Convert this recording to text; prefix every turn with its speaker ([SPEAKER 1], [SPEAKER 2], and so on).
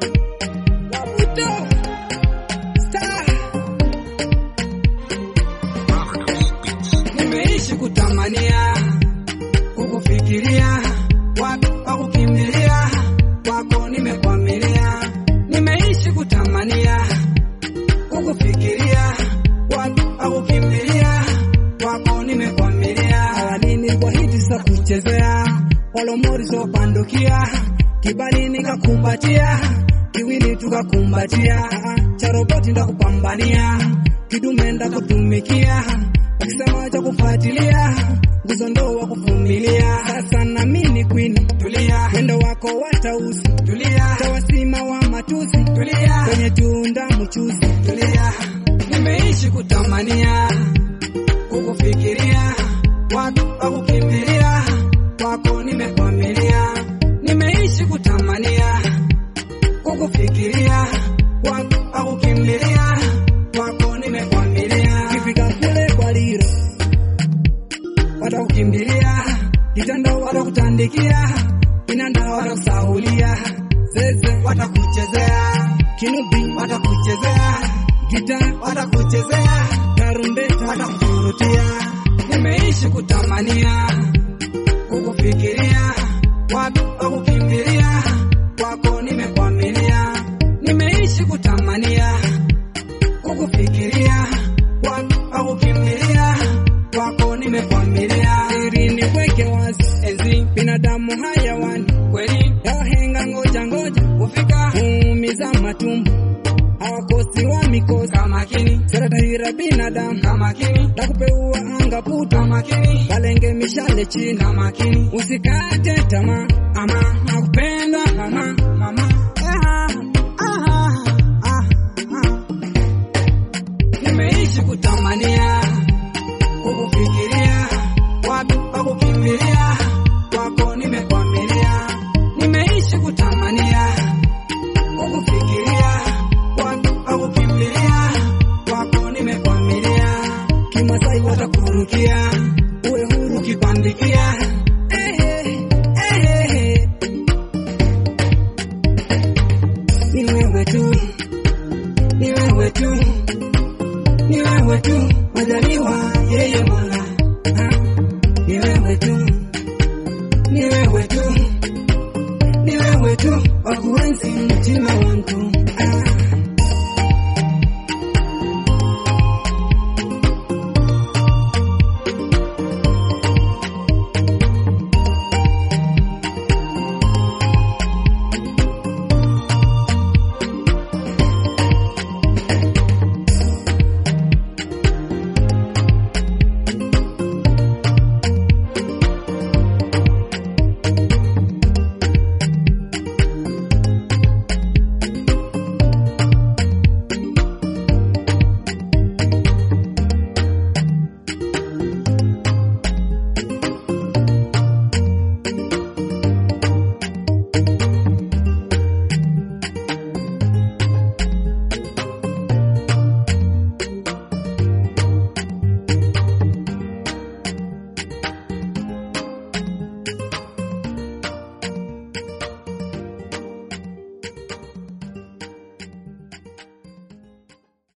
[SPEAKER 1] Nimeishi kutamania, kukufikiria, wapi pa kukimbilia, kwako nimekwamilia. Nimeishi kutamania, kukufikiria, wapi pa kukimbilia, kwako nimekwamilia. Awalini kwa hiti sa kuchezea, walomori so pandukia, kibali nikakumbatia, kiwili tukakumbatia, cha roboti ndakupambania, kidume ndakutumikia, ukisema cha kufuatilia, nguzo ndo wa kuvumilia. Sasa na mimi queen, tulia, wendo wako watausi, tulia, tawasima wa matusi, tulia, kwenye tunda mchuzi, tulia. Nimeishi kutamania, kukufikiria, wapi pa kukimbilia, kwako nimekwamilia. Nimeishi kutamania, kukufikiria, wapi pa kukimbilia, kwako nimekwamilia. Kifika kule kwa liro, watakukimbilia, kitanda watakutandikia, kinanda watakusahulia, zeze watakuchezea, kinubi watakuchezea, gita watakuchezea, tarumbeta watakufurutia. Nimeishi kutamania, kukufikiria, wapi pa kukimbilia, kwako nimekwamilia. Nimeishi kutamania, kukufikiria, wapi pa kukimbilia, kwako nimekwamilia. Siri niweke wazi, enzi binadamu hayawani, kweli yahenga ngoja ngoja, ufika uumiza matumbo, hawakosi wa mikosi, kama kini saratahira binadamu, kama kini takupeua anga puto, kama kini kalenge mishale chini, kama kini usikate tamaa, ama nakupenda mama mama. Nimeishi kutamania, kukufikiria, wapi pa kukimbilia, kwako nimekwamilia. Nimeishi kutamania, kukufikiria, wapi pa kukimbilia, kwako nimekwamilia. Kimasai watakurukia, uwe huru kikuandikia, ni wewe tu, ni wewe tu, ni wewe tu, majaliwa yeye Mola. Ni wewe tu, ni wewe tu, ni wewe tu, wakuenzi mtima wangu.